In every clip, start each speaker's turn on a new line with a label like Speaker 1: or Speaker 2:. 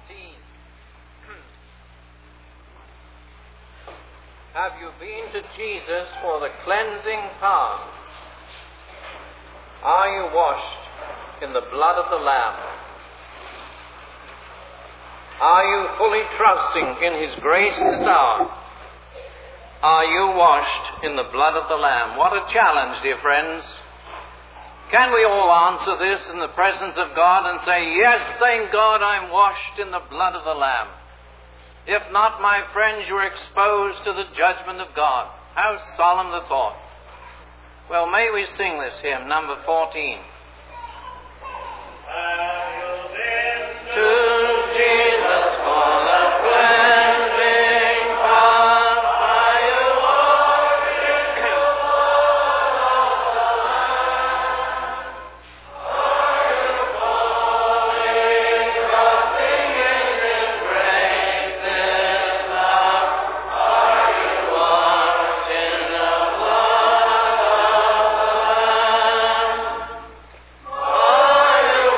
Speaker 1: Have you been to Jesus for the cleansing power? Are you washed in the blood of the Lamb? Are you fully trusting in His grace this hour? Are you washed in the blood of the Lamb? What a challenge, dear friends. Can we all answer this in the presence of God and say, yes, thank God I'm washed in the blood of the Lamb? If not, my friends, you're exposed to the judgment of God. How solemn the thought. Well, may we sing this hymn, number 14. To Jesus for the cleansing power, are you washed in the blood of the Lamb? Are you fully trusting in His grace this hour? Are you washed in the blood of the Lamb? Are you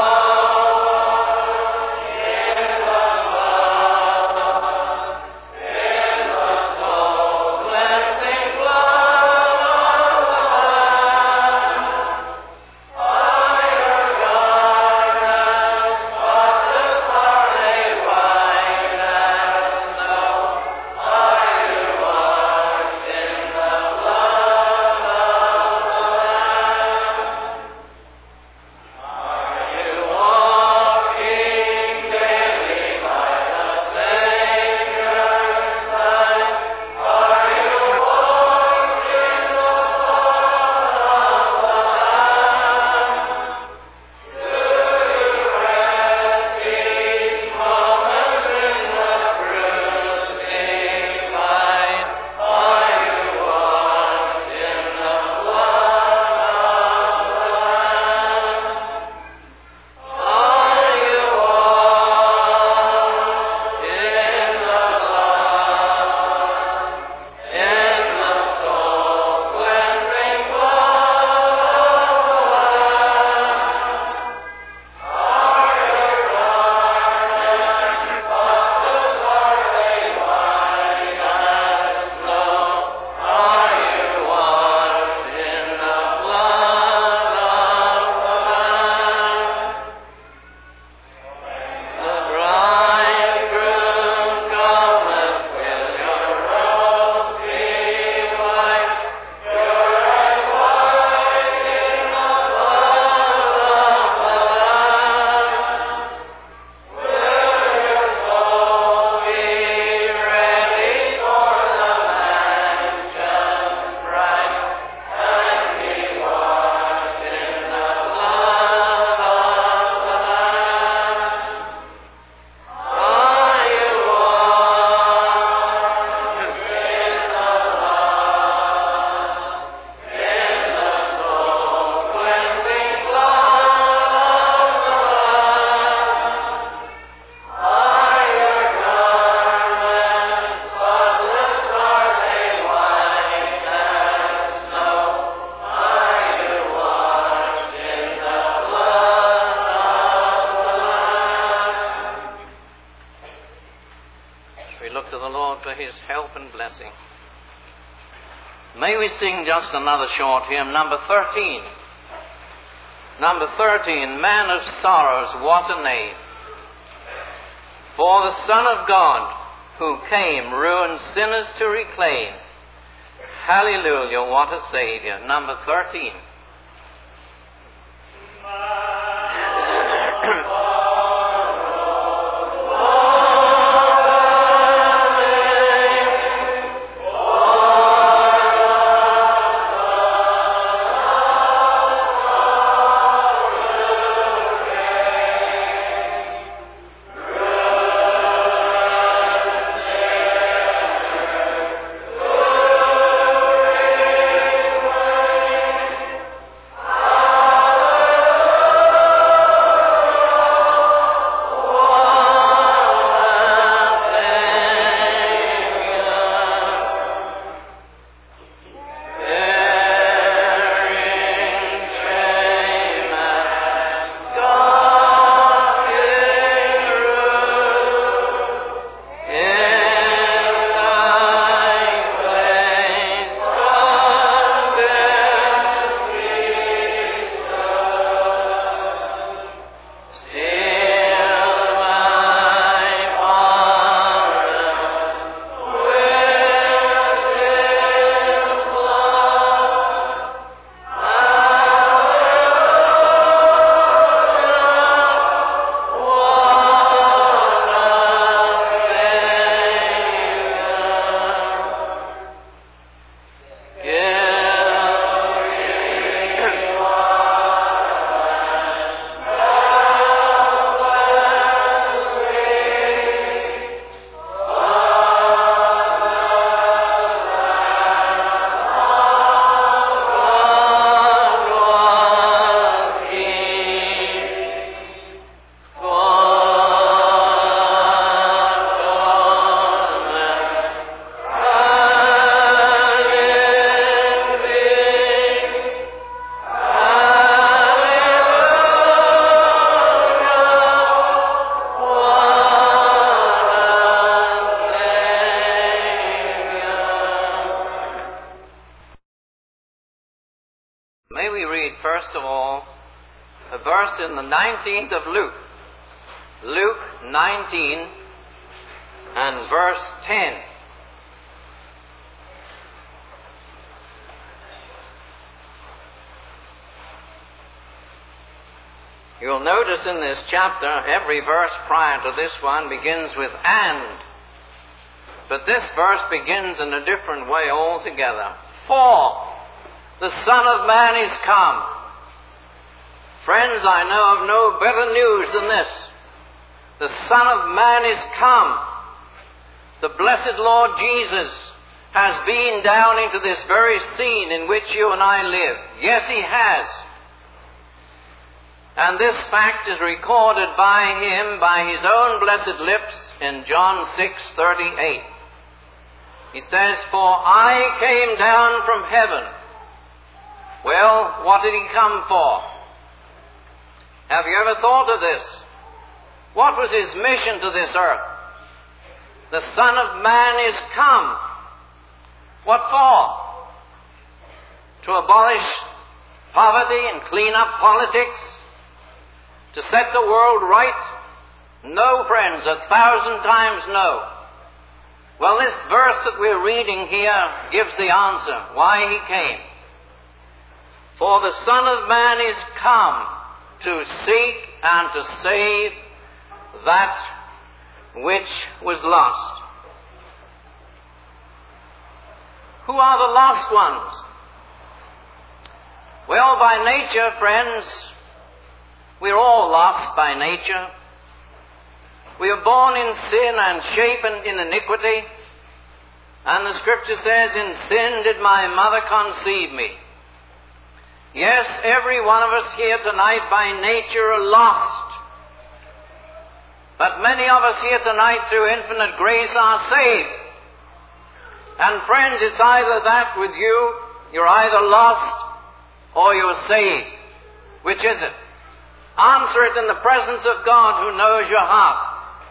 Speaker 1: to the Lord for His help and blessing. May we sing just another short hymn, number 13. Number 13, Man of Sorrows, what a name. For the Son of God, who came, ruined sinners to reclaim. Hallelujah, what a Savior. Number 13. verse in the 19th of Luke. Luke 19 and verse 10. You'll notice in this chapter, every verse prior to this one begins with "and." But this verse begins in a different way altogether. "For the Son of Man is come." Friends, I know of no better news than this. The Son of Man is come. The blessed Lord Jesus has been down into this very scene in which you and I live. Yes, He has. And this fact is recorded by Him, by His own blessed lips, in John 6:38. He says, "For I came down from heaven." Well, what did He come for? Have you ever thought of this? What was His mission to this earth? The Son of Man is come. What for? To abolish poverty and clean up politics? To set the world right? No, friends, 1,000 times no. Well, this verse that we're reading here gives the answer why He came. "For the Son of Man is come to seek and to save that which was lost." Who are the lost ones? Well, by nature, friends, we're all lost by nature. We are born in sin and shapen in iniquity. And the Scripture says, "In sin did my mother conceive me." Yes, every one of us here tonight by nature are lost. But many of us here tonight through infinite grace are saved. And friends, it's either that with you. You're either lost or you're saved. Which is it? Answer it in the presence of God who knows your heart.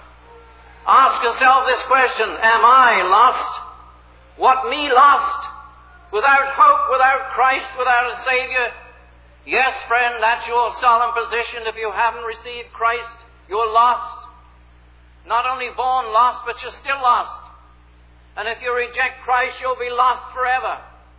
Speaker 1: Ask yourself this question: am I lost? What, me lost? Without hope, without Christ, without a Savior? Yes, friend, that's your solemn position. If you haven't received Christ, you're lost. Not only born lost, but you're still lost. And if you reject Christ, you'll be lost forever.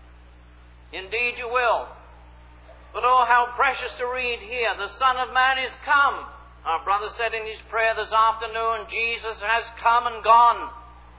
Speaker 1: Indeed you will. But oh, how precious to read here, "The Son of Man is come." Our brother said in his prayer this afternoon, Jesus has come and gone.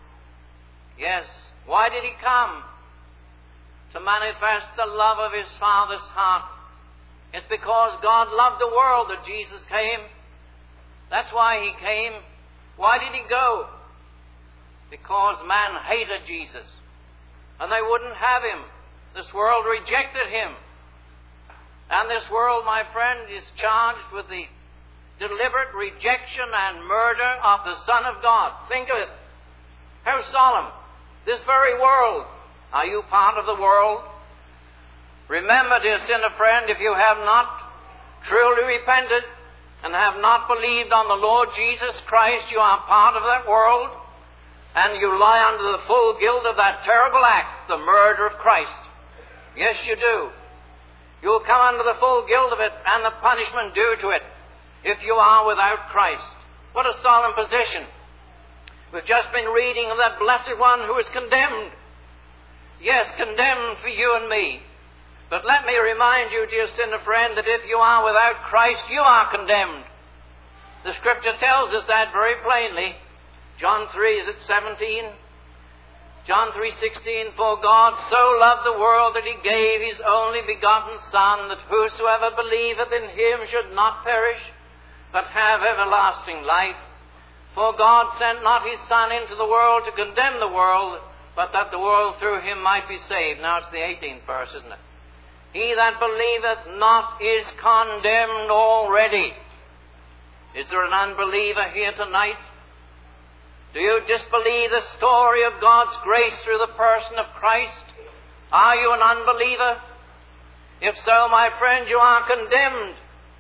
Speaker 1: Yes, why did He come? To manifest the love of His Father's heart. It's because God loved the world that Jesus came. That's why He came. Why did He go? Because man hated Jesus. And they wouldn't have Him. This world rejected Him. And this world, my friend, is charged with the deliberate rejection and murder of the Son of God. Think of it. How solemn. This very world. Are you part of the world? Remember, dear sinner friend, if you have not truly repented and have not believed on the Lord Jesus Christ, you are part of that world, and you lie under the full guilt of that terrible act, the murder of Christ. Yes, you do. You'll come under the full guilt of it and the punishment due to it if you are without Christ. What a solemn position. We've just been reading of that blessed one who is condemned. Yes, condemned for you and me. But let me remind you, dear sinner friend, that if you are without Christ, you are condemned. The Scripture tells us that very plainly. John 3, is it 17? John 3:16, "For God so loved the world that He gave His only begotten Son, that whosoever believeth in Him should not perish, but have everlasting life. For God sent not His Son into the world to condemn the world, but that the world through Him might be saved." Now it's the 18th verse, isn't it? "He that believeth not is condemned already." Is there an unbeliever here tonight? Do you disbelieve the story of God's grace through the person of Christ? Are you an unbeliever? If so, my friend, you are condemned.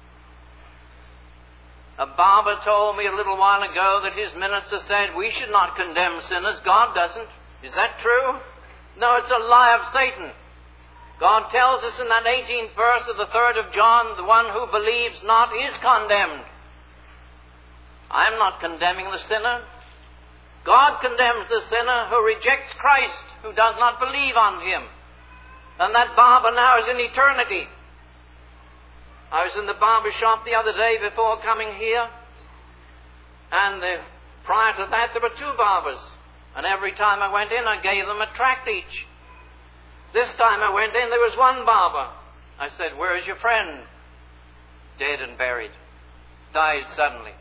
Speaker 1: A barber told me a little while ago that his minister said we should not condemn sinners. God doesn't. Is that true? No, it's a lie of Satan. God tells us in that 18th verse of the 3rd of John, the one who believes not is condemned. I'm not condemning the sinner. God condemns the sinner who rejects Christ, who does not believe on Him. And that barber now is in eternity. I was in the barber shop the other day before coming here, and prior to that there were 2 barbers. And every time I went in, I gave them a tract each. This time I went in, there was 1 barber. I said, "Where is your friend?" "Dead and buried. Died suddenly."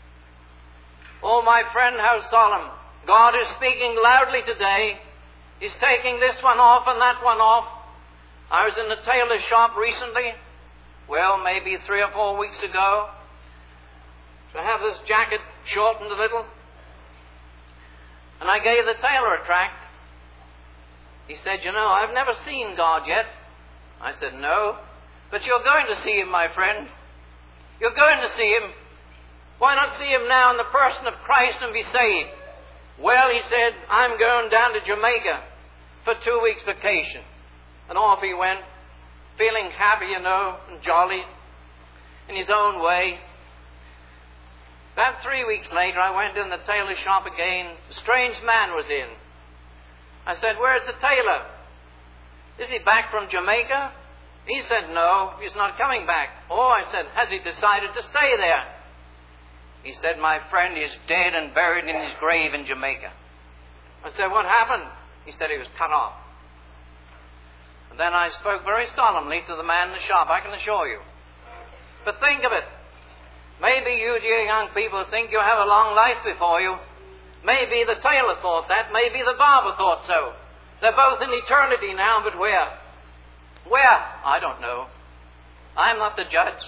Speaker 1: Oh, my friend, how solemn. God is speaking loudly today. He's taking this one off and that one off. I was in the tailor's shop recently, well, maybe 3 or 4 weeks ago, to have this jacket shortened a little. And I gave the tailor a tract. He said, "You know, I've never seen God yet." I said, "No, but you're going to see Him, my friend. You're going to see Him. Why not see Him now in the person of Christ and be saved?" "Well," he said, "I'm going down to Jamaica for 2 weeks vacation." And off he went, feeling happy, you know, and jolly in his own way. About 3 weeks later, I went in the tailor shop again. A strange man was in. I said, "Where's the tailor? Is he back from Jamaica?" He said, "No, he's not coming back." "Oh," I said, "has he decided to stay there?" He said, "My friend is dead and buried in his grave in Jamaica." I said, "What happened?" He said he was cut off. And then I spoke very solemnly to the man in the shop, I can assure you. But think of it. Maybe you, dear young people, think you have a long life before you. Maybe the tailor thought that. Maybe the barber thought so. They're both in eternity now, but where? Where? I don't know. I'm not the judge.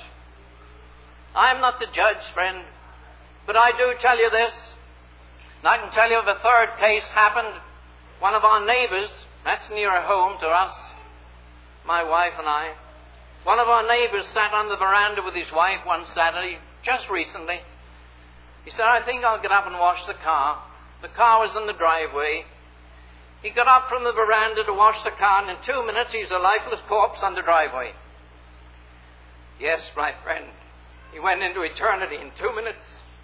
Speaker 1: I'm not the judge, friend. But I do tell you this. And I can tell you of a 3rd case happened. One of our neighbors, that's nearer home to us, my wife and I. One of our neighbors sat on the veranda with his wife one Saturday, just recently. He said, "I think I'll get up and wash the car." The car was in the driveway. He got up from the veranda to wash the car, and in 2 minutes he's a lifeless corpse on the driveway. Yes, my friend, he went into eternity in 2 minutes.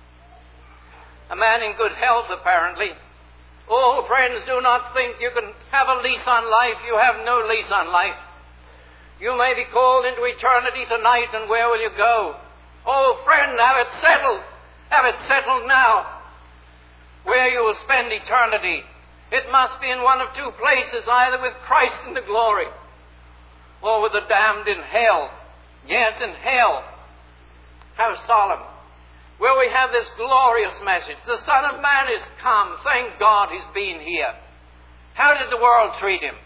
Speaker 1: A man in good health, apparently. Oh, friends, do not think you can have a lease on life. You have no lease on life. You may be called into eternity tonight, and where will you go? Oh, friend, have it settled. Have it settled now. Where you will spend eternity. It must be in one of 2 places, either with Christ in the glory, or with the damned in hell. Yes, in hell. How solemn. Where we have this glorious message. The Son of Man is come. Thank God He's been here. How did the world treat Him?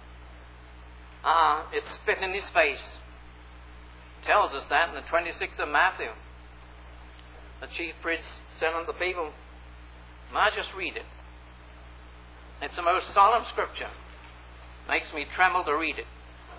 Speaker 1: It spit in His face. It tells us that in the 26th of Matthew. The chief priests said unto the people, and I just read it. It's the most solemn scripture. Makes me tremble to read it.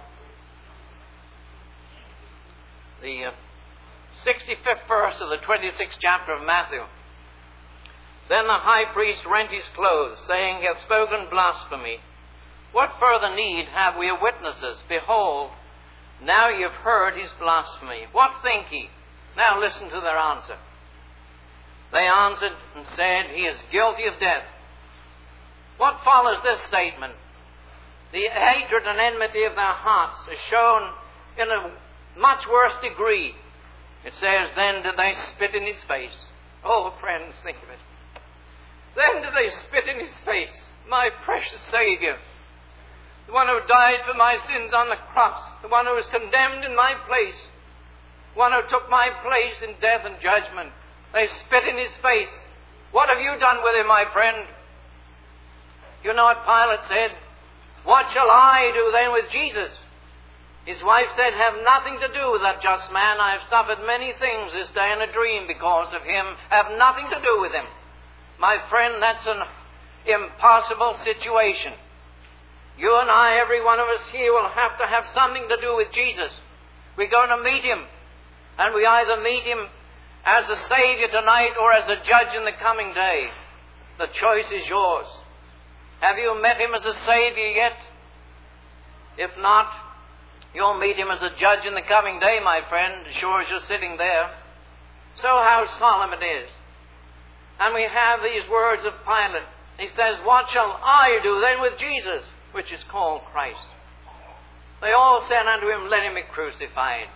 Speaker 1: The 65th verse of the 26th chapter of Matthew. Then the high priest rent his clothes, saying, He hath spoken blasphemy. What further need have we of witnesses? Behold, now ye have heard his blasphemy. What think ye? Now listen to their answer. They answered and said, He is guilty of death. What follows this statement? The hatred and enmity of their hearts is shown in a much worse degree. It says, Then did they spit in his face. Oh, friends, think of it. Then did they spit in his face, my precious Savior, the one who died for my sins on the cross, the one who was condemned in my place, the one who took my place in death and judgment. They spit in his face. What have you done with him, my friend? You know what Pilate said? What shall I do then with Jesus? His wife said, Have nothing to do with that just man. I have suffered many things this day in a dream because of him. Have nothing to do with him. My friend, that's an impossible situation. You and I, every one of us here, will have to have something to do with Jesus. We're going to meet him. And we either meet him as a Savior tonight or as a judge in the coming day. The choice is yours. Have you met him as a Savior yet? If not, You'll meet him as a judge in the coming day, my friend, as sure as you're sitting there. So how solemn it is. And we have these words of Pilate. He says, what shall I do then with Jesus, which is called Christ? They all said unto him, let him be crucified.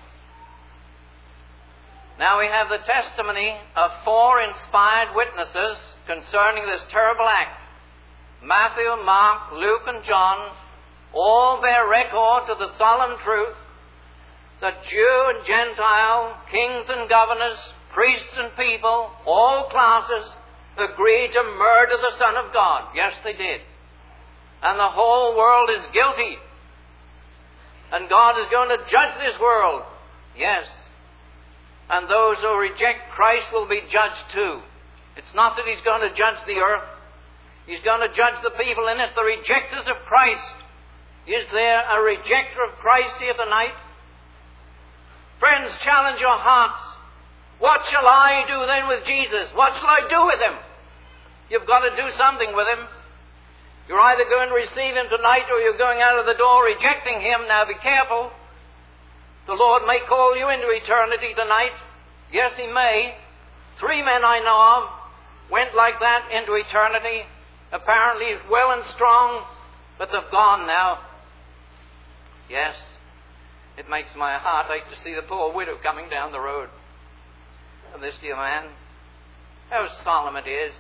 Speaker 1: Now we have the testimony of 4 inspired witnesses concerning this terrible act. Matthew, Mark, Luke, and John all bear record to the solemn truth that Jew and Gentile, kings and governors, priests and people, all classes, agreed to murder the Son of God. Yes, they did. And the whole world is guilty. And God is going to judge this world. Yes. And those who reject Christ will be judged too. It's not that he's going to judge the earth. He's going to judge the people in it, the rejectors of Christ. Is there a rejecter of Christ here tonight? Friends, challenge your hearts. What shall I do then with Jesus? What shall I do with him? You've got to do something with him. You're either going to receive him tonight or you're going out of the door rejecting him. Now be careful. The Lord may call you into eternity tonight. Yes, he may. 3 men I know of went like that into eternity. Apparently well and strong, but they've gone now. Yes, it makes my heart ache to see the poor widow coming down the road. And this dear man, how solemn it is.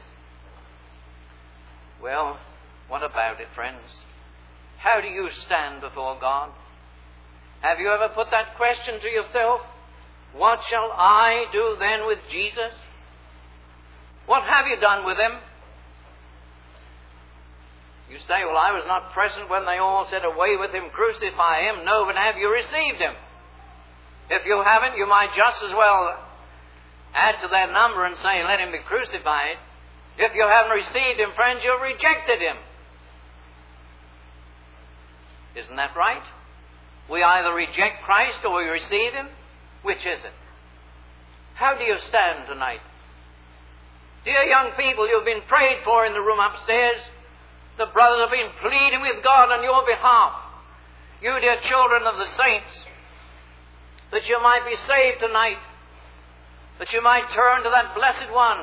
Speaker 1: Well, what about it, friends? How do you stand before God? Have you ever put that question to yourself? What shall I do then with Jesus? What have you done with him? You say, well, I was not present when they all said, away with him, crucify him. No, but have you received him? If you haven't, you might just as well add to that number and say, let him be crucified. If you haven't received him, friends, you've rejected him. Isn't that right? We either reject Christ or we receive him. Which is it? How do you stand tonight? Dear young people, you've been prayed for in the room upstairs. The brothers have been pleading with God on your behalf. You, dear children of the saints, that you might be saved tonight, that you might turn to that blessed one,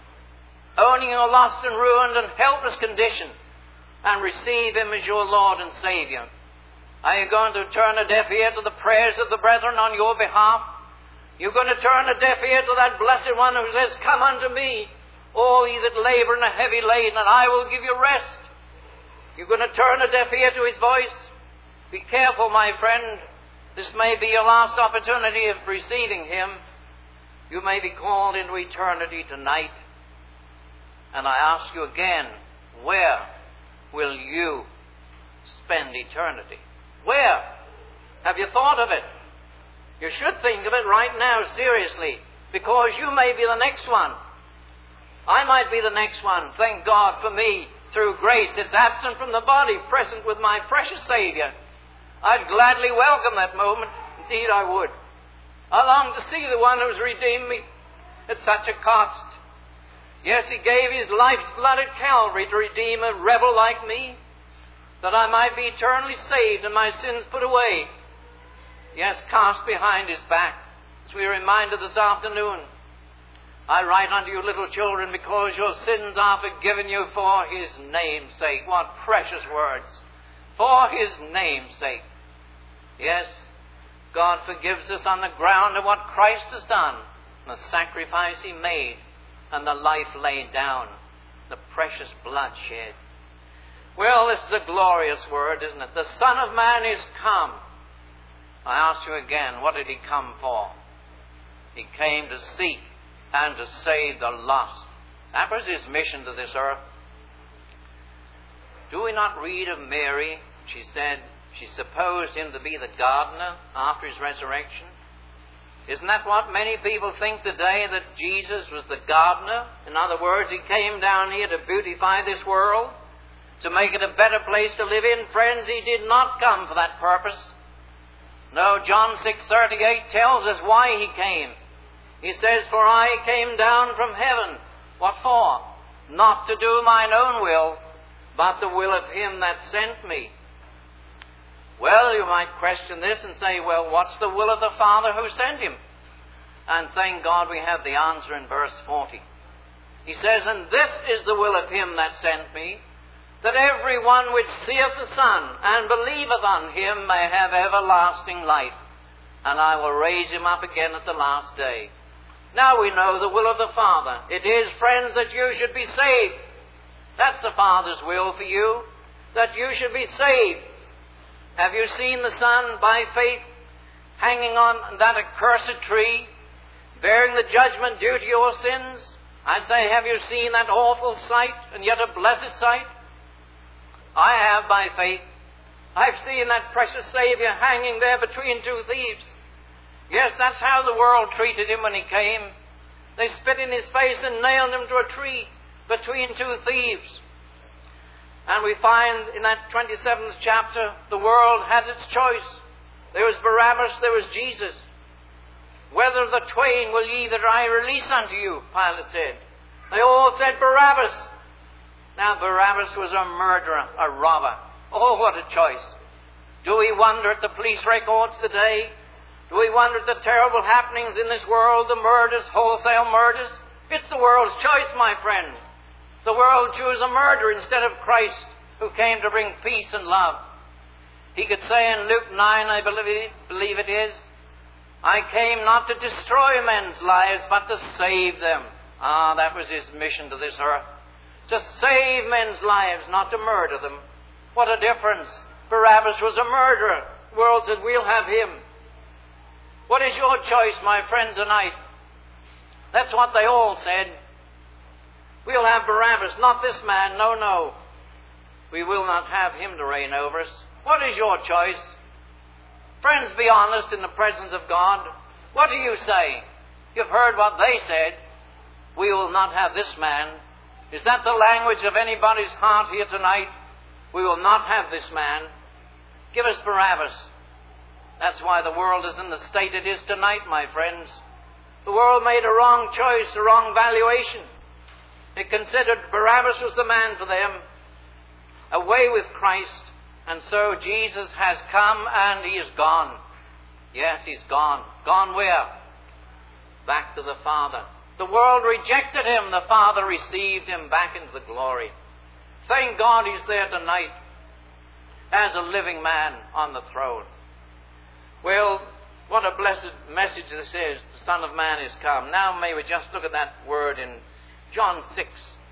Speaker 1: owning your lost and ruined and helpless condition, and receive him as your Lord and Savior. Are you going to turn a deaf ear to the prayers of the brethren on your behalf? You're going to turn a deaf ear to that blessed one who says, come unto me, all ye that labor and are heavy laden, and I will give you rest. You're going to turn a deaf ear to his voice? Be careful, my friend. This may be your last opportunity of receiving him. You may be called into eternity tonight. And I ask you again, where will you spend eternity? Where? Have you thought of it? You should think of it right now, seriously, because you may be the next one. I might be the next one. Thank God for me. Through grace, it's absent from the body, present with my precious Savior. I'd gladly welcome that moment. Indeed, I would. I long to see the one who's redeemed me at such a cost. Yes, he gave his life's blood at Calvary to redeem a rebel like me, that I might be eternally saved and my sins put away. Yes, cast behind his back. As we are reminded this afternoon, I write unto you, little children, because your sins are forgiven you for his name's sake. What precious words. For his name's sake. Yes, God forgives us on the ground of what Christ has done, the sacrifice he made, and the life laid down, the precious blood shed. Well, this is a glorious word, isn't it? The Son of Man is come. I ask you again, what did he come for? He came to seek and to save the lost. That was his mission to this earth. Do we not read of Mary? She said she supposed him to be the gardener after his resurrection. Isn't that what many people think today, that Jesus was the gardener? In other words, he came down here to beautify this world, to make it a better place to live in. Friends, he did not come for that purpose. No, John 6:38 tells us why he came. He says, for I came down from heaven. What for? Not to do mine own will, but the will of him that sent me. Well, you might question this and say, well, what's the will of the Father who sent him? And thank God we have the answer in verse 40. He says, and this is the will of him that sent me, that every one which seeth the Son and believeth on him may have everlasting life, and I will raise him up again at the last day. Now we know the will of the Father. It is, friends, that you should be saved. That's the Father's will for you, that you should be saved. Have you seen the Son, by faith, hanging on that accursed tree, bearing the judgment due to your sins? I say, have you seen that awful sight, and yet a blessed sight? I have, by faith. I've seen that precious Savior hanging there between two thieves. Yes, that's how the world treated him when he came. They spit in his face and nailed him to a tree between two thieves. And we find in that 27th chapter, the world had its choice. There was Barabbas, there was Jesus. Whether of the twain will ye that I release unto you, Pilate said. They all said Barabbas. Now Barabbas was a murderer, a robber. Oh, what a choice. Do we wonder at the police records today? Do we wonder at the terrible happenings in this world, the murders, wholesale murders? It's the world's choice, my friend. The world chose a murderer instead of Christ, who came to bring peace and love. He could say in Luke 9, I believe it is, I came not to destroy men's lives, but to save them. That was his mission to this earth. To save men's lives, not to murder them. What a difference. Barabbas was a murderer. The world said, we'll have him. What is your choice, my friend, tonight? That's what they all said. We'll have Barabbas, not this man. No, no. We will not have him to reign over us. What is your choice? Friends, be honest in the presence of God. What do you say? You've heard what they said. We will not have this man. Is that the language of anybody's heart here tonight? We will not have this man. Give us Barabbas. That's why the world is in the state it is tonight, my friends. The world made a wrong choice, a wrong valuation. It considered Barabbas was the man for them. Away with Christ. And so Jesus has come and he is gone. Yes, he's gone. Gone where? Back to the Father. The world rejected him. The Father received him back into the glory. Thank God he's there tonight as a living man on the throne. Well, what a blessed message this is. The Son of Man is come. Now may we just look at that word in John 6.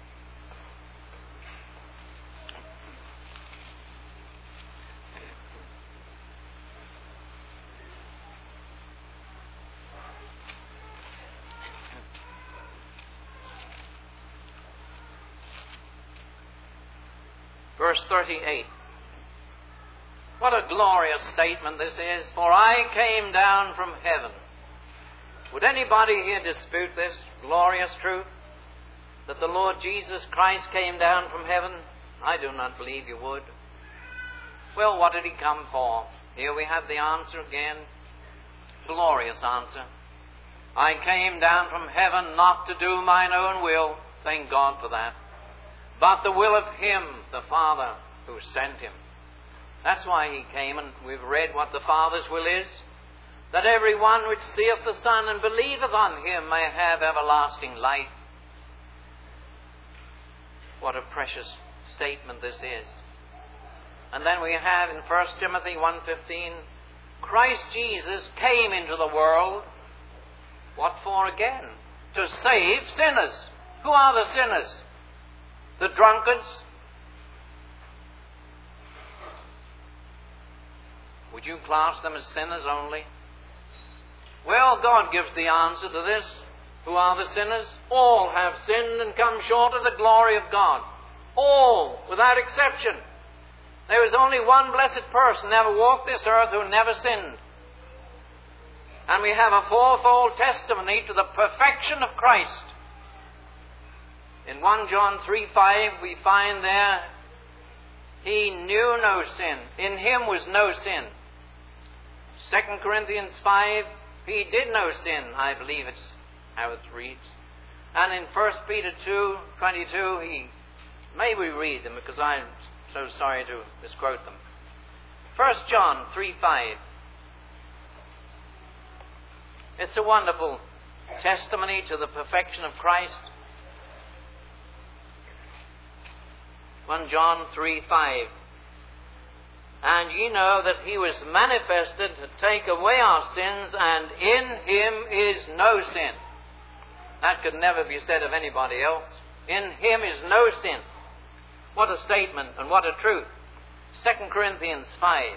Speaker 1: Verse 38. What a glorious statement this is. For I came down from heaven. Would anybody here dispute this glorious truth? That the Lord Jesus Christ came down from heaven? I do not believe you would. Well, what did he come for? Here we have the answer again. Glorious answer. I came down from heaven not to do mine own will. Thank God for that. But the will of him, the Father, who sent him. That's why he came, and we've read what the Father's will is. That every one which seeth the Son and believeth on him may have everlasting life. What a precious statement this is. And then we have in 1 Timothy 1:15, Christ Jesus came into the world. What for again? To save sinners. Who are the sinners? The drunkards? Would you class them as sinners only? Well, God gives the answer to this. Who are the sinners? All have sinned and come short of the glory of God. All, without exception. There is only one blessed person ever walked this earth who never sinned. And we have a fourfold testimony to the perfection of Christ. In 1 John 3:5 we find there, he knew no sin. In him was no sin. 2 Corinthians 5, he did no sin. I believe it's how it reads. And in 1 Peter 2:22, may we read them because I'm so sorry to misquote them. 1 John 3:5. It's a wonderful testimony to the perfection of Christ. 1 John 3:5. And ye know that he was manifested to take away our sins, and in him is no sin. That could never be said of anybody else. In him is no sin. What a statement and what a truth. 2 Corinthians 5.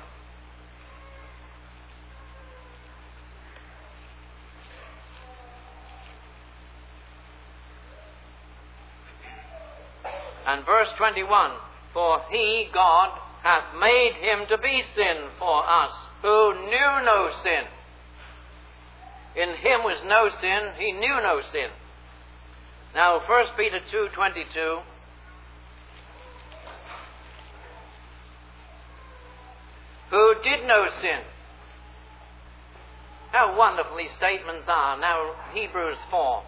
Speaker 1: And verse 21, for he, God, hath made him to be sin for us, who knew no sin. In him was no sin, he knew no sin. Now, 1 Peter 2:22, who did no sin. How wonderful these statements are. Now, Hebrews 4.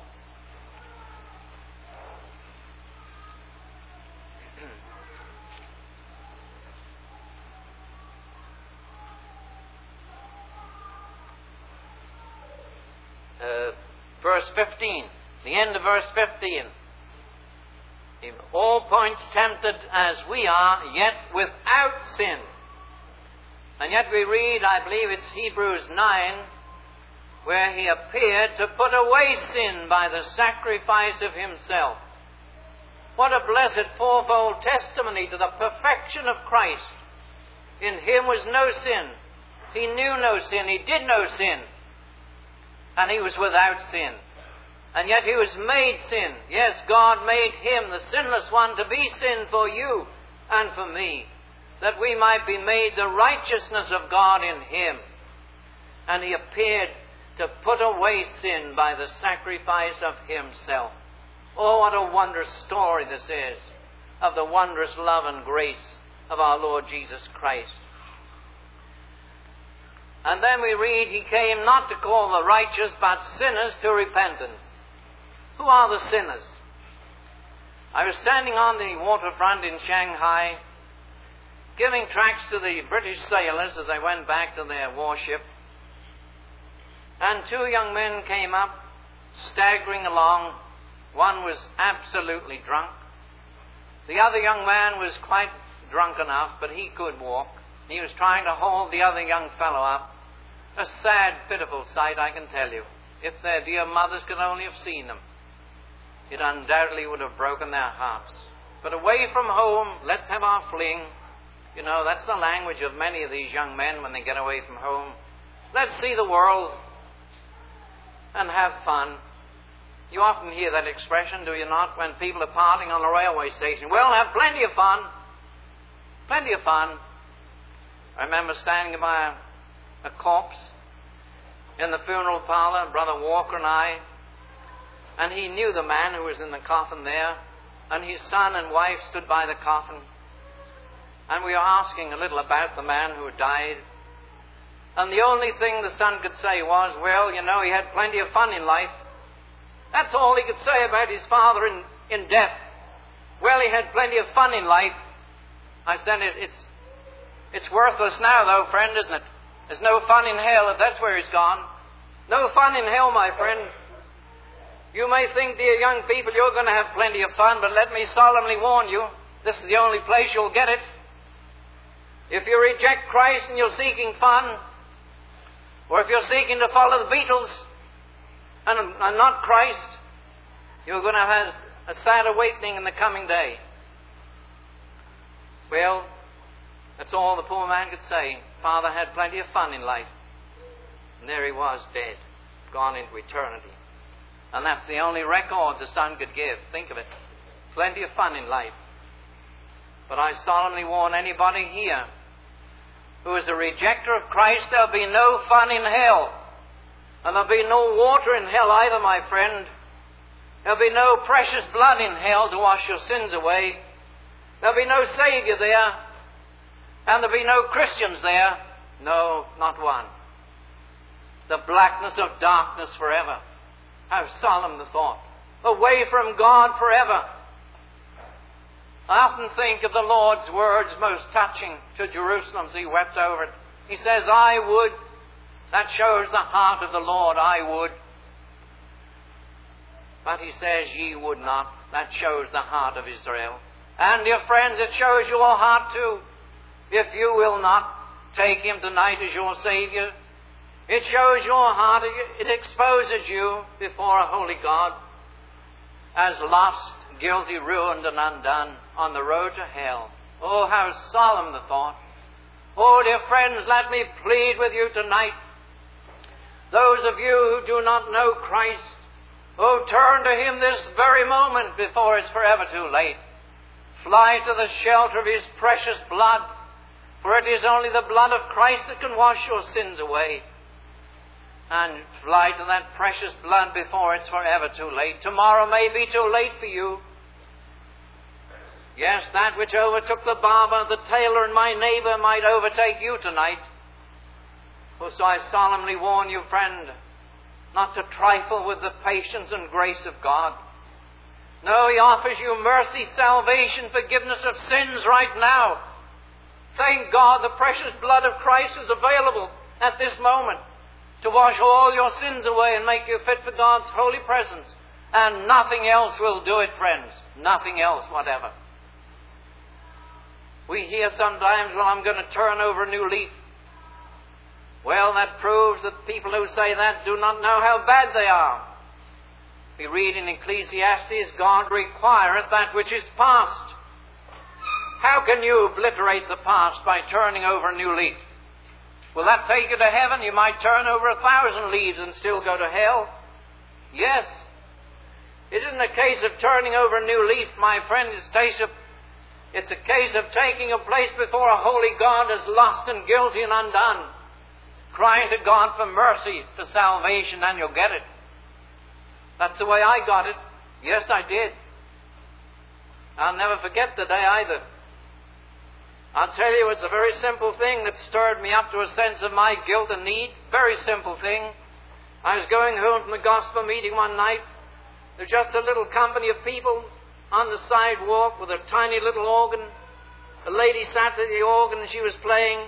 Speaker 1: Verse 15, the end of verse 15. In all points tempted as we are, yet without sin. And yet we read, I believe it's Hebrews 9, where he appeared to put away sin by the sacrifice of himself. What a blessed fourfold testimony to the perfection of Christ. In him was no sin. He knew no sin. He did no sin. And he was without sin. And yet he was made sin. Yes, God made him, the sinless one, to be sin for you and for me, that we might be made the righteousness of God in him. And he appeared to put away sin by the sacrifice of himself. Oh, what a wondrous story this is of the wondrous love and grace of our Lord Jesus Christ. And then we read, he came not to call the righteous, but sinners to repentance. Who are the sinners? I was standing on the waterfront in Shanghai, giving tracts to the British sailors as they went back to their warship. And two young men came up, staggering along. One was absolutely drunk. The other young man was quite drunk enough, but he could walk. He was trying to hold the other young fellow up. A sad, pitiful sight, I can tell you. If their dear mothers could only have seen them, it undoubtedly would have broken their hearts. But away from home, let's have our fling. You know, that's the language of many of these young men when they get away from home. Let's see the world and have fun. You often hear that expression, do you not, when people are parting on a railway station? Well, have plenty of fun. Plenty of fun. I remember standing by a corpse in the funeral parlor, Brother Walker and I, and he knew the man who was in the coffin there, and his son and wife stood by the coffin, and we were asking a little about the man who had died, and the only thing the son could say was, well, you know, he had plenty of fun in life. That's all he could say about his father in death. Well, he had plenty of fun in life. I said, it's worthless now, though, friend, isn't it? There's no fun in hell if that's where he's gone. No fun in hell, my friend. You may think, dear young people, you're going to have plenty of fun, but let me solemnly warn you, this is the only place you'll get it. If you reject Christ and you're seeking fun, or if you're seeking to follow the Beatles and not Christ, you're going to have a sad awakening in the coming day. Well, that's all the poor man could say. Father had plenty of fun in life. And there he was, dead, gone into eternity. And that's the only record the son could give. Think of it. Plenty of fun in life. But I solemnly warn anybody here who is a rejecter of Christ, there'll be no fun in hell. And there'll be no water in hell either, my friend. There'll be no precious blood in hell to wash your sins away. There'll be no Savior there. And there'll be no Christians there. No, not one. The blackness of darkness forever. How solemn the thought. Away from God forever. I often think of the Lord's words most touching to Jerusalem as he wept over it. He says, I would. That shows the heart of the Lord, I would. But he says, ye would not. That shows the heart of Israel. And dear friends, it shows your heart too. If you will not take him tonight as your Savior, it shows your heart. It exposes you before a holy God as lost, guilty, ruined, and undone on the road to hell. Oh, how solemn the thought. Oh, dear friends, let me plead with you tonight. Those of you who do not know Christ, oh, turn to him this very moment before it's forever too late. Fly to the shelter of his precious blood, for it is only the blood of Christ that can wash your sins away. And fly to that precious blood before it's forever too late. Tomorrow may be too late for you. Yes, that which overtook the barber, the tailor, and my neighbor might overtake you tonight. Oh, so I solemnly warn you, friend, not to trifle with the patience and grace of God. No, he offers you mercy, salvation, forgiveness of sins right now. Thank God the precious blood of Christ is available at this moment to wash all your sins away and make you fit for God's holy presence. And nothing else will do it, friends. Nothing else whatever. We hear sometimes, well, I'm going to turn over a new leaf. Well, that proves that people who say that do not know how bad they are. We read in Ecclesiastes, God requireth that which is past. How can you obliterate the past by turning over a new leaf? Will that take you to heaven? You might turn over 1,000 leaves and still go to hell. Yes. It isn't a case of turning over a new leaf, my friend. It's a case of taking a place before a holy God as lost and guilty and undone, crying to God for mercy, for salvation, and you'll get it. That's the way I got it. Yes, I did. I'll never forget the day either. I'll tell you, it's a very simple thing that stirred me up to a sense of my guilt and need. Very simple thing. I was going home from the gospel meeting one night. There was just a little company of people on the sidewalk with a tiny little organ. A lady sat at the organ and she was playing,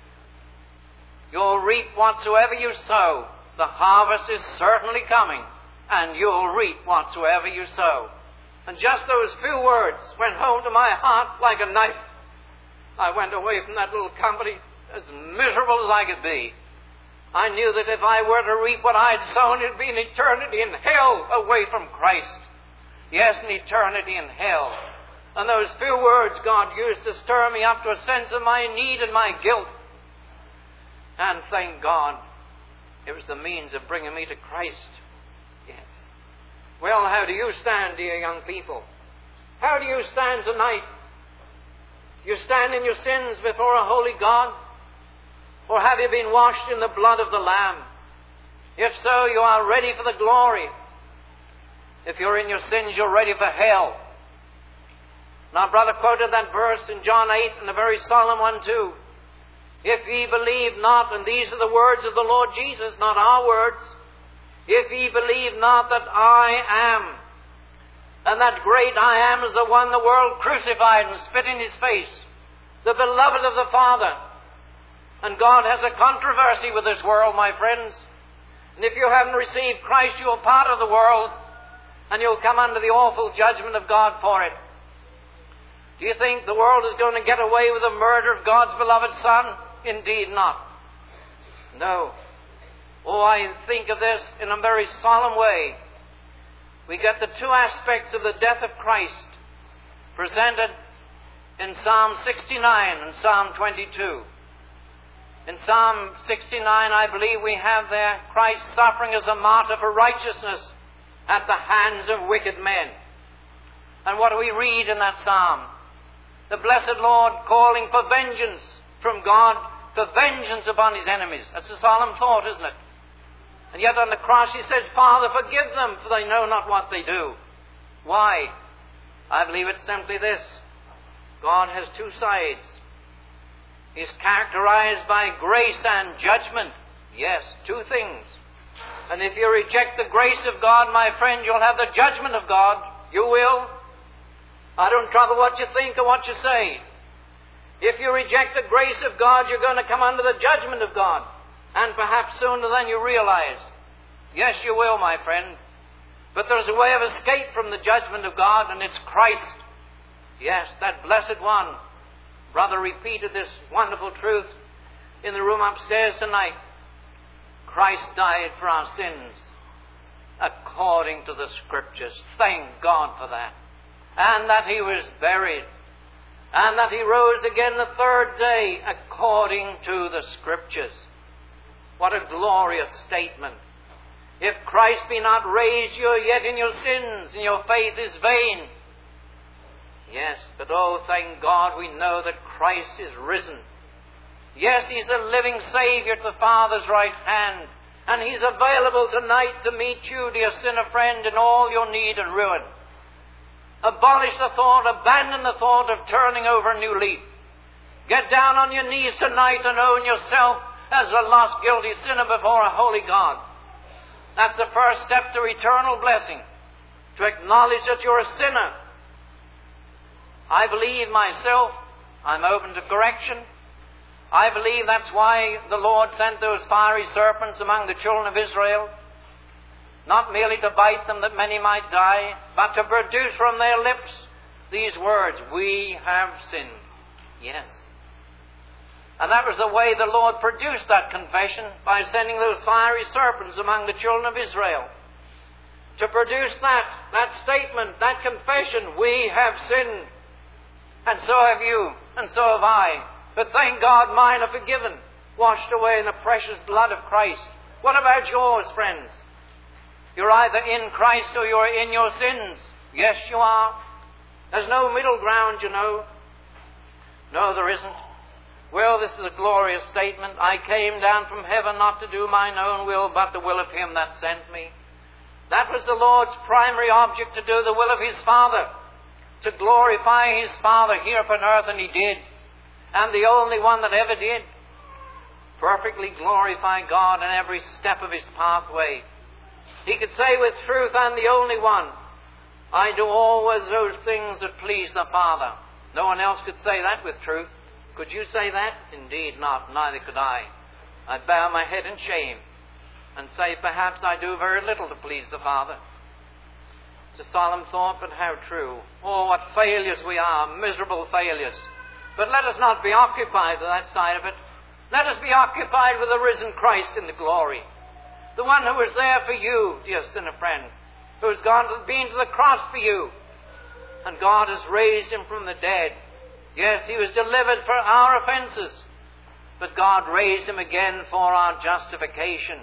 Speaker 1: you'll reap whatsoever you sow. The harvest is certainly coming, and you'll reap whatsoever you sow. And just those few words went home to my heart like a knife. I went away from that little company as miserable as I could be. I knew that if I were to reap what I had sown, it would be an eternity in hell away from Christ. Yes, an eternity in hell. And those few words God used to stir me up to a sense of my need and my guilt. And thank God, it was the means of bringing me to Christ. Yes. Well, how do you stand, dear young people? How do you stand tonight? You stand in your sins before a holy God? Or have you been washed in the blood of the Lamb? If so, you are ready for the glory. If you're in your sins, you're ready for hell. Now, brother quoted that verse in John 8, and a very solemn one too. If ye believe not, and these are the words of the Lord Jesus, not our words. If ye believe not that I am, and that great I am is the one the world crucified and spit in his face, the beloved of the Father. And God has a controversy with this world, my friends. And if you haven't received Christ, you're part of the world, and you'll come under the awful judgment of God for it. Do you think the world is going to get away with the murder of God's beloved Son? Indeed not. No. Oh, I think of this in a very solemn way. We get the two aspects of the death of Christ presented in Psalm 69 and Psalm 22. In Psalm 69, I believe we have there Christ suffering as a martyr for righteousness at the hands of wicked men. And what do we read in that psalm? The blessed Lord calling for vengeance from God, for vengeance upon his enemies. That's a solemn thought, isn't it? And yet on the cross he says, Father, forgive them, for they know not what they do. Why? I believe it's simply this. God has two sides. He's characterized by grace and judgment. Yes, two things. And if you reject the grace of God, my friend, you'll have the judgment of God. You will. I don't trouble what you think or what you say. If you reject the grace of God, you're going to come under the judgment of God. And perhaps sooner than you realize. Yes, you will, my friend. But there's a way of escape from the judgment of God, and it's Christ. Yes, that blessed one. Brother repeated this wonderful truth in the room upstairs tonight. Christ died for our sins according to the Scriptures. Thank God for that. And that He was buried. And that He rose again the third day according to the Scriptures. What a glorious statement. If Christ be not raised, you are yet in your sins, and your faith is vain. Yes, but oh, thank God, we know that Christ is risen. Yes, He's a living Savior at the Father's right hand. And He's available tonight to meet you, dear sinner friend, in all your need and ruin. Abolish the thought, abandon the thought of turning over a new leaf. Get down on your knees tonight and own yourself as a lost, guilty sinner before a holy God. That's the first step to eternal blessing, to acknowledge that you're a sinner. I believe myself, I'm open to correction. I believe that's why the Lord sent those fiery serpents among the children of Israel, not merely to bite them that many might die, but to produce from their lips these words, "We have sinned." Yes. And that was the way the Lord produced that confession, by sending those fiery serpents among the children of Israel. To produce that statement, that confession, "We have sinned." And so have you, and so have I. But thank God mine are forgiven, washed away in the precious blood of Christ. What about yours, friends? You're either in Christ or you're in your sins. Yes, you are. There's no middle ground, you know. No, there isn't. Well, this is a glorious statement. I came down from heaven not to do mine own will, but the will of Him that sent me. That was the Lord's primary object, to do the will of His Father, to glorify His Father here upon earth, and He did. And the only one that ever did. Perfectly glorify God in every step of His pathway. He could say with truth, "I'm the only one. I do always those things that please the Father." No one else could say that with truth. Could you say that? Indeed not. Neither could I. I bow my head in shame and say, perhaps I do very little to please the Father. It's a solemn thought, but how true. Oh, what failures we are, miserable failures. But let us not be occupied with that side of it. Let us be occupied with the risen Christ in the glory. The one who was there for you, dear sinner friend, who has been to the cross for you. And God has raised Him from the dead. Yes, He was delivered for our offenses, but God raised Him again for our justification.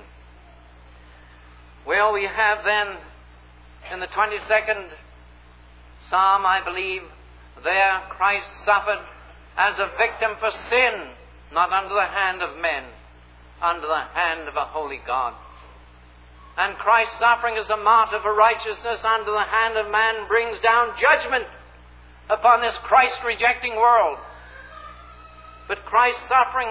Speaker 1: Well, we have then in the 22nd Psalm, I believe, there Christ suffered as a victim for sin, not under the hand of men, under the hand of a holy God. And Christ's suffering as a martyr for righteousness under the hand of man brings down judgment upon this Christ-rejecting world. But Christ's suffering,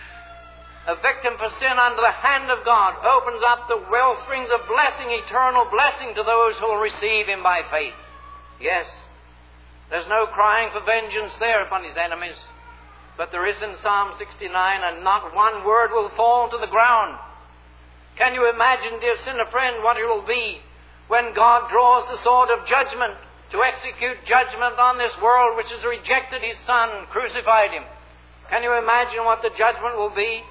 Speaker 1: a victim for sin under the hand of God, opens up the well springs of blessing, eternal blessing to those who will receive Him by faith. Yes, there's no crying for vengeance there upon His enemies, but there is in Psalm 69, and not one word will fall to the ground. Can you imagine, dear sinner friend, what it will be when God draws the sword of judgment to execute judgment on this world which has rejected His Son, crucified Him? Can you imagine what the judgment will be?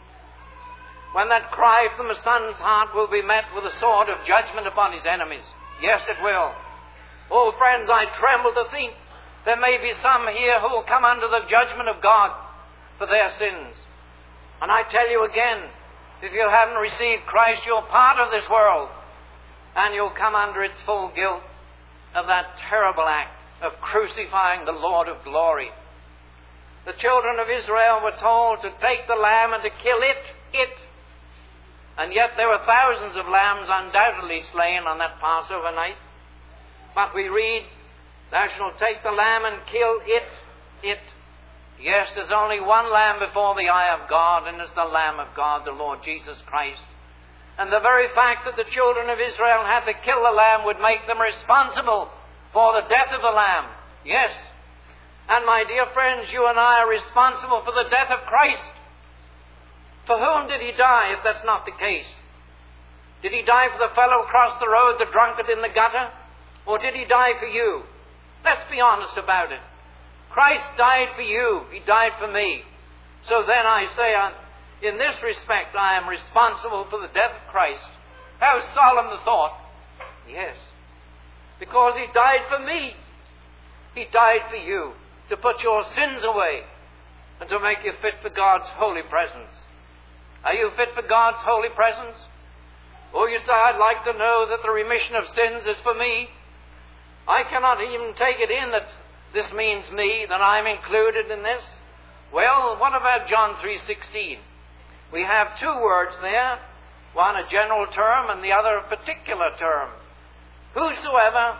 Speaker 1: When that cry from the Son's heart will be met with a sword of judgment upon His enemies. Yes, it will. Oh, friends, I tremble to think there may be some here who will come under the judgment of God for their sins. And I tell you again, if you haven't received Christ, you're part of this world, and you'll come under its full guilt of that terrible act of crucifying the Lord of glory. The children of Israel were told to take the lamb and to kill it. And yet there were thousands of lambs undoubtedly slain on that Passover night. But we read, "Thou shalt take the lamb and kill it." Yes, there's only one lamb before the eye of God, and it's the Lamb of God, the Lord Jesus Christ. And the very fact that the children of Israel had to kill the lamb would make them responsible for the death of the lamb. Yes. And my dear friends, you and I are responsible for the death of Christ. For whom did he die, if that's not the case? Did he die for the fellow across the road, the drunkard in the gutter? Or did he die for you? Let's be honest about it. Christ died for you. He died for me. So then I say, in this respect, I am responsible for the death of Christ. How solemn the thought. Yes. Because he died for me. He died for you, to put your sins away and to make you fit for God's holy presence. Are you fit for God's holy presence? Oh, you say, I'd like to know that the remission of sins is for me. I cannot even take it in that this means me, that I'm included in this. Well, what about John 3:16? We have two words there, one a general term and the other a particular term. Whosoever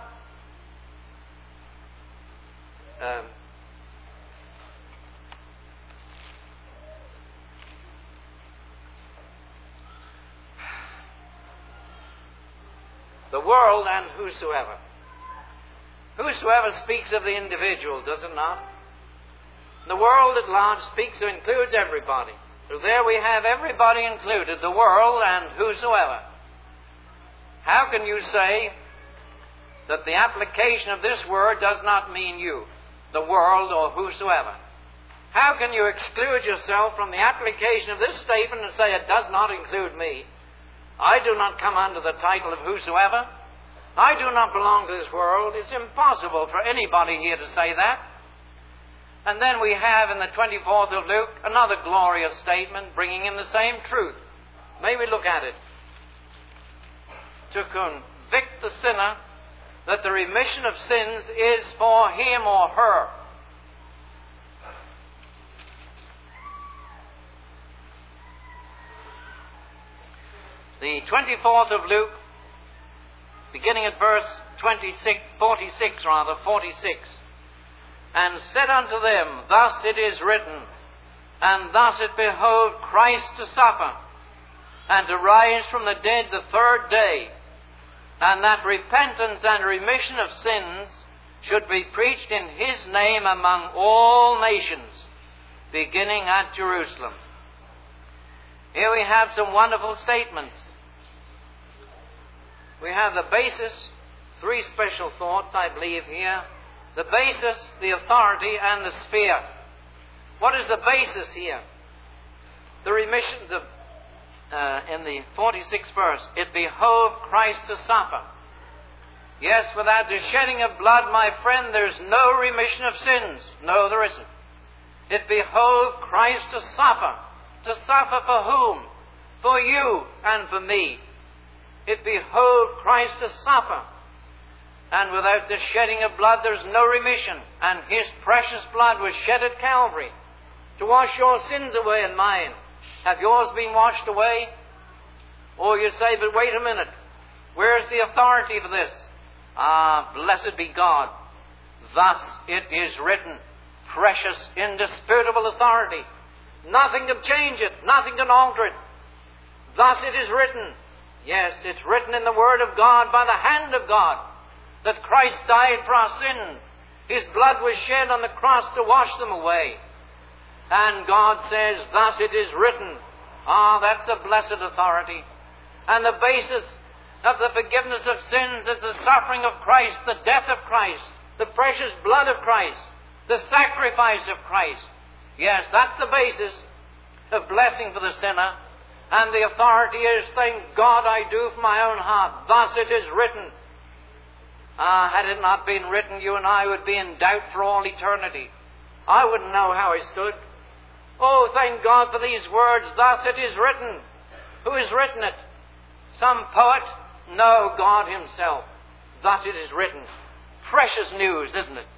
Speaker 1: the world and whosoever. Whosoever speaks of the individual, does it not? The world at large speaks or includes everybody. So there we have everybody included, the world and whosoever. How can you say that the application of this word does not mean you, the world or whosoever? How can you exclude yourself from the application of this statement and say it does not include me? I do not come under the title of whosoever. I do not belong to this world. It's impossible for anybody here to say that. And then we have in the 24th of Luke another glorious statement bringing in the same truth. May we look at it. To convict the sinner that the remission of sins is for him or her. The 24th of Luke, beginning at verse 46, and said unto them, Thus it is written, and thus it behoved Christ to suffer, and to rise from the dead the third day, and that repentance and remission of sins should be preached in his name among all nations, beginning at Jerusalem. Here we have some wonderful statements. We have the basis, three special thoughts, I believe, here. The basis, the authority, and the sphere. What is the basis here? The remission, in the 46th verse, it behoved Christ to suffer. Yes, without the shedding of blood, my friend, there's no remission of sins. No, there isn't. It behoved Christ to suffer. To suffer for whom? For you and for me. It behoved Christ to suffer. And without the shedding of blood, there's no remission. And his precious blood was shed at Calvary to wash your sins away and mine. Have yours been washed away? Or you say, but wait a minute. Where's the authority for this? Ah, blessed be God. Thus it is written. Precious, indisputable authority. Nothing can change it. Nothing can alter it. Thus it is written. Yes, it's written in the Word of God by the hand of God that Christ died for our sins. His blood was shed on the cross to wash them away. And God says, thus it is written. Ah, that's a blessed authority. And the basis of the forgiveness of sins is the suffering of Christ, the death of Christ, the precious blood of Christ, the sacrifice of Christ. Yes, that's the basis of blessing for the sinner. And the authority is, thank God I do for my own heart. Thus it is written. Had it not been written, you and I would be in doubt for all eternity. I wouldn't know how I stood. Oh, thank God for these words. Thus it is written. Who has written it? Some poet? No, God himself. Thus it is written. Precious news, isn't it?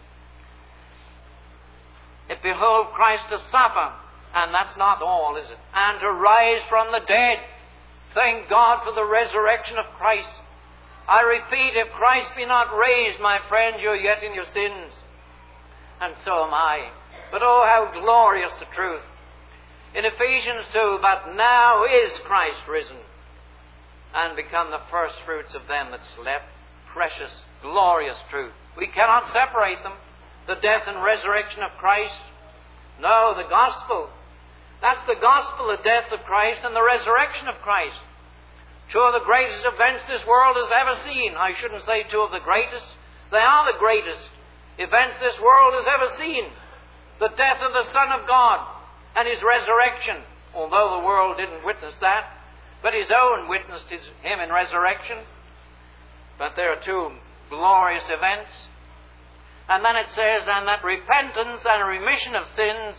Speaker 1: It behoved Christ to suffer. And that's not all, is it? And to rise from the dead. Thank God for the resurrection of Christ. I repeat, if Christ be not raised, my friend, you're yet in your sins. And so am I. But oh, how glorious the truth. In Ephesians 2, but now is Christ risen and become the first fruits of them that slept. Precious, glorious truth. We cannot separate them. the death and resurrection of Christ? No, the gospel. That's the gospel, the death of Christ and the resurrection of Christ. Two of the greatest events this world has ever seen. I shouldn't say two of the greatest. They are the greatest events this world has ever seen. The death of the Son of God and His resurrection. Although the world didn't witness that, but His own witnessed Him in resurrection. But there are two glorious events. And then it says, and that repentance and remission of sins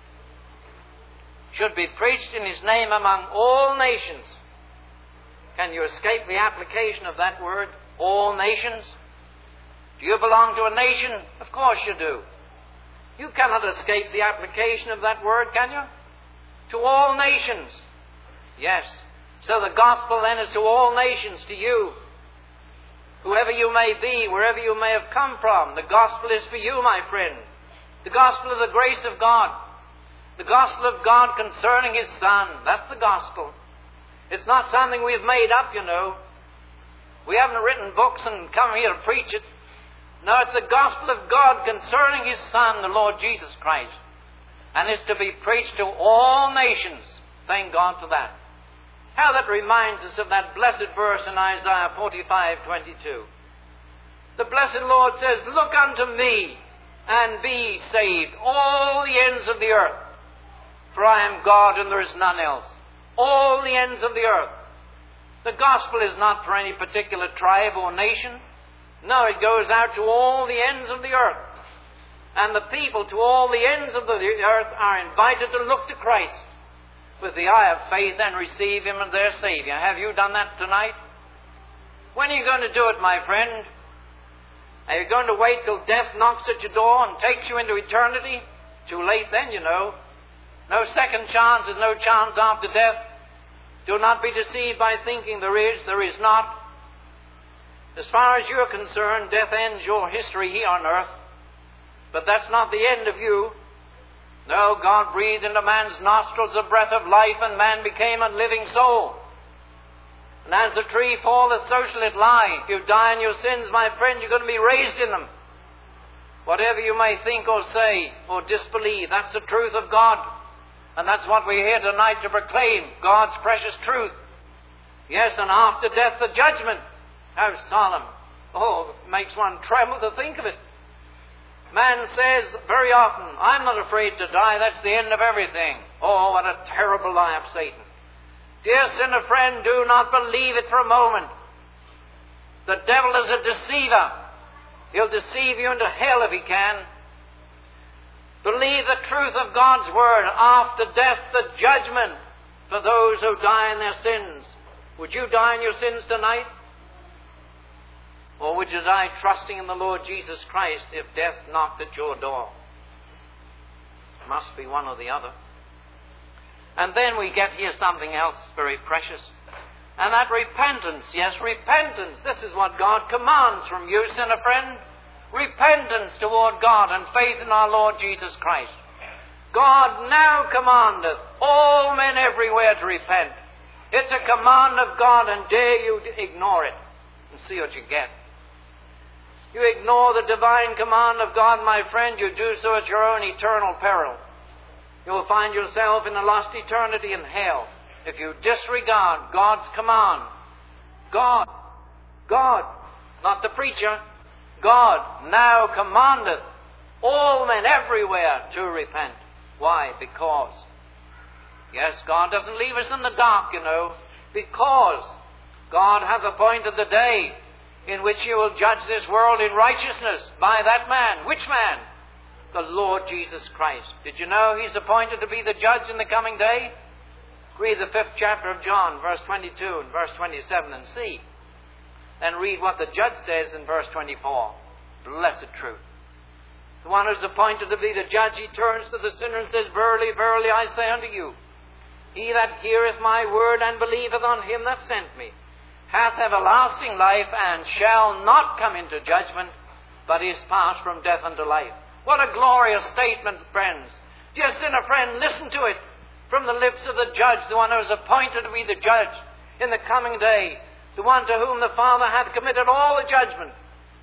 Speaker 1: should be preached in His name among all nations. Can you escape the application of that word, all nations? Do you belong to a nation? Of course you do. You cannot escape the application of that word, can you? To all nations. Yes. So the gospel then is to all nations, to you. Whoever you may be, wherever you may have come from, the gospel is for you, my friend. The gospel of the grace of God. The gospel of God concerning His Son. That's the gospel. It's not something we've made up, you know. We haven't written books and come here to preach it. No, it's the gospel of God concerning His Son, the Lord Jesus Christ. And it's to be preached to all nations. Thank God for that. How that reminds us of that blessed verse in Isaiah 45:22. The blessed Lord says, look unto me and be saved, all the ends of the earth. For I am God and there is none else. All the ends of the earth. The gospel is not for any particular tribe or nation. No, it goes out to all the ends of the earth. And the people to all the ends of the earth are invited to look to Christ with the eye of faith and receive Him as their Savior. Have you done that tonight? When are you going to do it, my friend? Are you going to wait till death knocks at your door and takes you into eternity? Too late then, you know. No second chance is no chance after death. Do not be deceived by thinking there is not. As far as you're concerned, death ends your history here on earth. But that's not the end of you. No, God breathed into man's nostrils the breath of life, and man became a living soul. And as the tree falleth, so shall it lie. If you die in your sins, my friend, you're going to be raised in them. Whatever you may think or say or disbelieve, that's the truth of God. And that's what we're here tonight to proclaim, God's precious truth. Yes, and after death, the judgment. How solemn. Oh, it makes one tremble to think of it. Man says very often, I'm not afraid to die, that's the end of everything. Oh, what a terrible lie of Satan. Dear sinner friend, do not believe it for a moment. The devil is a deceiver. He'll deceive you into hell if he can. Believe the truth of God's word. After death, the judgment for those who die in their sins. Would you die in your sins tonight? Or would you die trusting in the Lord Jesus Christ if death knocked at your door? It must be one or the other. And then we get here something else very precious. And that repentance. Yes, repentance. This is what God commands from you, sinner friend. Repentance toward God and faith in our Lord Jesus Christ. God now commandeth all men everywhere to repent. It's a command of God, and dare you to ignore it and see what you get. You ignore the divine command of God, my friend, you do so at your own eternal peril. You'll find yourself in a lost eternity in hell if you disregard God's command. God, not the preacher, God now commandeth all men everywhere to repent. Why? Because, yes, God doesn't leave us in the dark, you know, because God hath appointed the day in which He will judge this world in righteousness by that man. Which man? The Lord Jesus Christ. Did you know He's appointed to be the judge in the coming day? Read the 5th chapter of John, verse 22 and verse 27 and see. Then read what the judge says in verse 24. Blessed truth. The one who's appointed to be the judge, He turns to the sinner and says, Verily, verily, I say unto you, he that heareth my word and believeth on Him that sent me hath everlasting life, and shall not come into judgment, but is passed from death unto life. What a glorious statement, friends. Dear sinner friend, listen to it from the lips of the judge, the one who is appointed to be the judge in the coming day, the one to whom the Father hath committed all the judgment.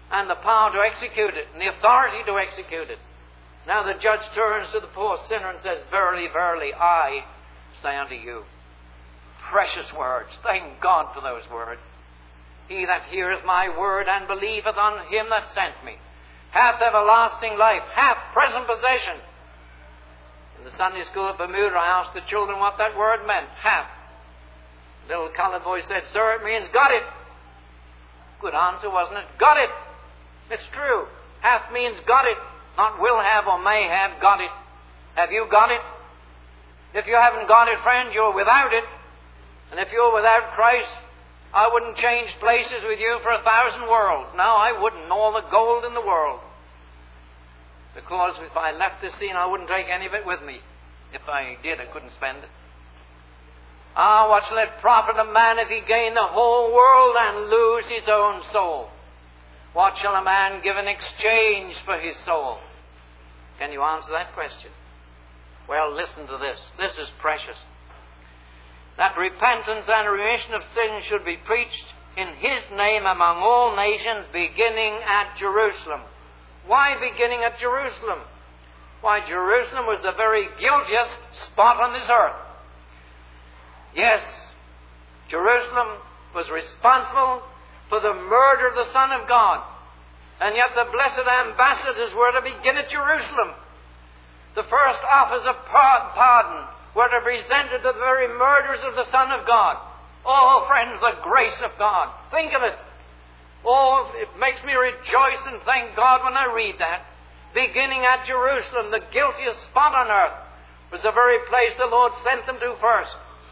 Speaker 1: and the power to execute it, and the authority to execute it. Now the judge turns to the poor sinner and says, "Verily, verily, I say unto you." Precious words. Thank God for those words. "He that heareth my word and believeth on him that sent me hath everlasting life," hath, present possession. In the Sunday school at Bermuda, I asked the children what that word meant. Hath. The little coloured boy said, "Sir, it means got it." Good answer, wasn't it? Got it. It's true. Hath means got it. Not will have or may have. Got it. Have you got it? If you haven't got it, friend, you're without it. And if you're without Christ, I wouldn't change places with you for 1,000 worlds. No, I wouldn't. All the gold in the world. Because if I left this scene, I wouldn't take any of it with me. If I did, I couldn't spend it. Ah, what shall it profit a man if he gain the whole world and lose his own soul? What shall a man give in exchange for his soul? Can you answer that question? Well, listen to this. This is precious. That repentance and remission of sins should be preached in His name among all nations, beginning at Jerusalem. Why beginning at Jerusalem? Why, Jerusalem was the very guiltiest spot on this earth. Yes, Jerusalem was responsible for the murder of the Son of God. And yet the blessed ambassadors were to begin at Jerusalem. The first offers of pardon were to be presented to the very murderers of the Son of God. Oh, friends, the grace of God. Think of it. Oh, it makes me rejoice and thank God when I read that. Beginning at Jerusalem, the guiltiest spot on earth, was the very place the Lord sent them to first.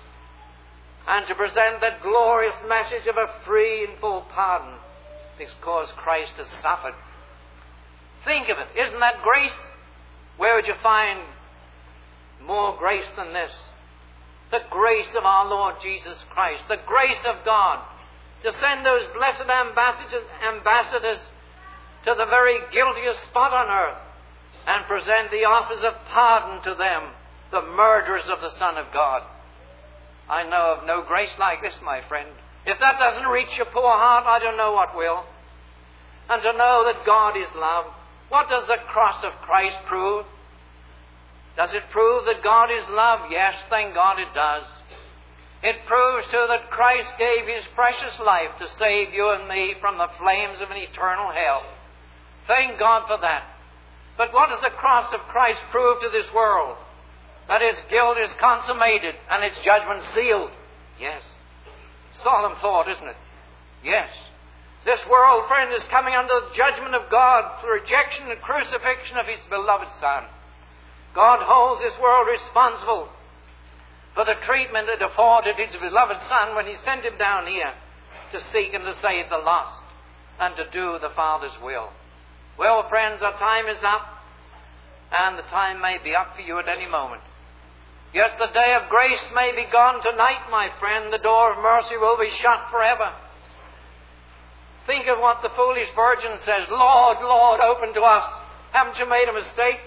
Speaker 1: And to present that glorious message of a free and full pardon, because Christ has suffered. Think of it. Isn't that grace? Where would you find more grace than this? The grace of our Lord Jesus Christ. The grace of God to send those blessed ambassadors to the very guiltiest spot on earth and present the offers of pardon to them, the murderers of the Son of God. I know of no grace like this, my friend. If that doesn't reach your poor heart, I don't know what will. And to know that God is love. What does the cross of Christ prove? Does it prove that God is love? Yes, thank God it does. It proves too that Christ gave His precious life to save you and me from the flames of an eternal hell. Thank God for that. But what does the cross of Christ prove to this world? That its guilt is consummated and its judgment sealed. Yes. Solemn thought, isn't it? Yes. This world, friend, is coming under the judgment of God for rejection and crucifixion of His beloved Son. God holds this world responsible for the treatment it afforded His beloved Son when He sent Him down here to seek and to save the lost and to do the Father's will. Well, friends, our time is up, and the time may be up for you at any moment. Yes, the day of grace may be gone tonight, my friend. The door of mercy will be shut forever. Think of what the foolish virgin says, "Lord, Lord, open to us." Haven't you made a mistake?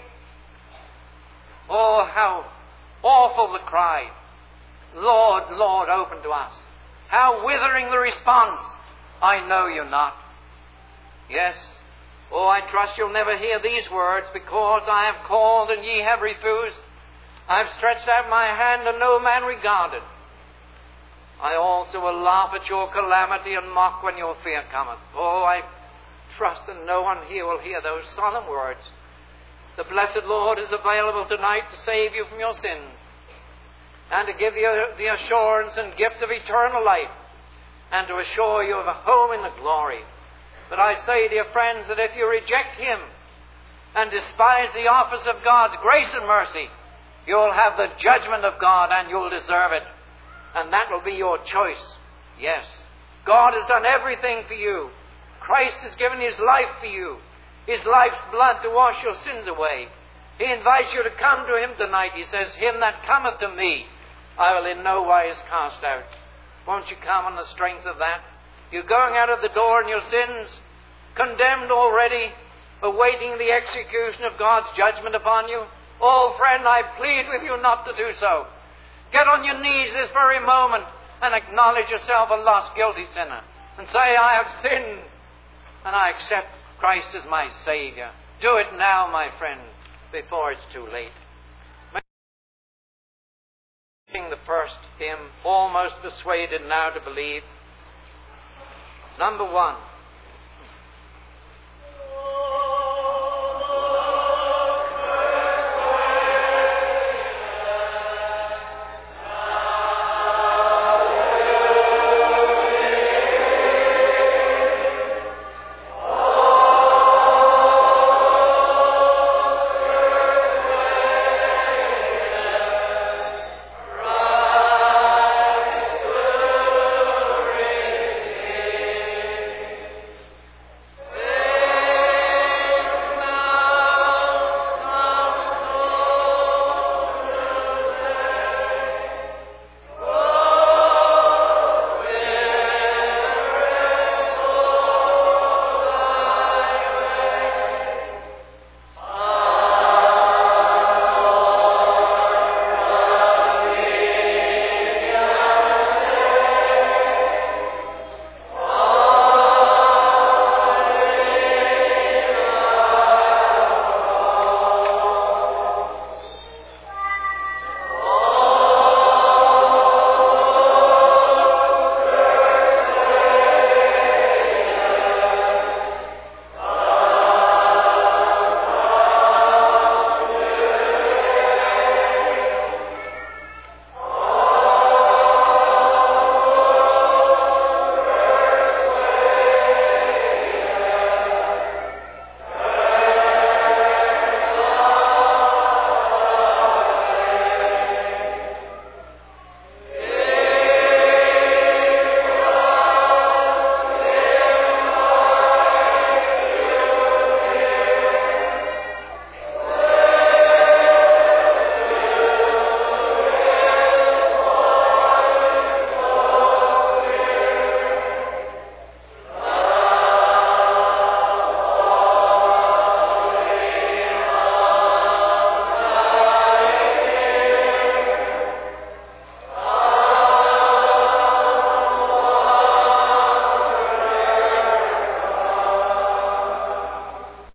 Speaker 1: Oh, how awful the cry. "Lord, Lord, open to us." How withering the response. "I know you not." Yes. Oh, I trust you'll never hear these words, "Because I have called and ye have refused. I have stretched out my hand and no man regarded. I also will laugh at your calamity and mock when your fear cometh." Oh, I trust that no one here will hear those solemn words. The blessed Lord is available tonight to save you from your sins and to give you the assurance and gift of eternal life and to assure you of a home in the glory. But I say, dear friends, that if you reject Him and despise the offers of God's grace and mercy, you'll have the judgment of God and you'll deserve it. And that will be your choice. Yes. God has done everything for you. Christ has given His life for you. His life's blood to wash your sins away. He invites you to come to Him tonight. He says, "Him that cometh to me, I will in no wise cast out." Won't you come on the strength of that? You're going out of the door in your sins, condemned already, awaiting the execution of God's judgment upon you. Oh, friend, I plead with you not to do so. Get on your knees this very moment and acknowledge yourself a lost, guilty sinner. And say, "I have sinned, and I accept Christ is my Savior. Do it now, my friend, before it's too late. Sing the first hymn, almost persuaded now to believe. Number 1.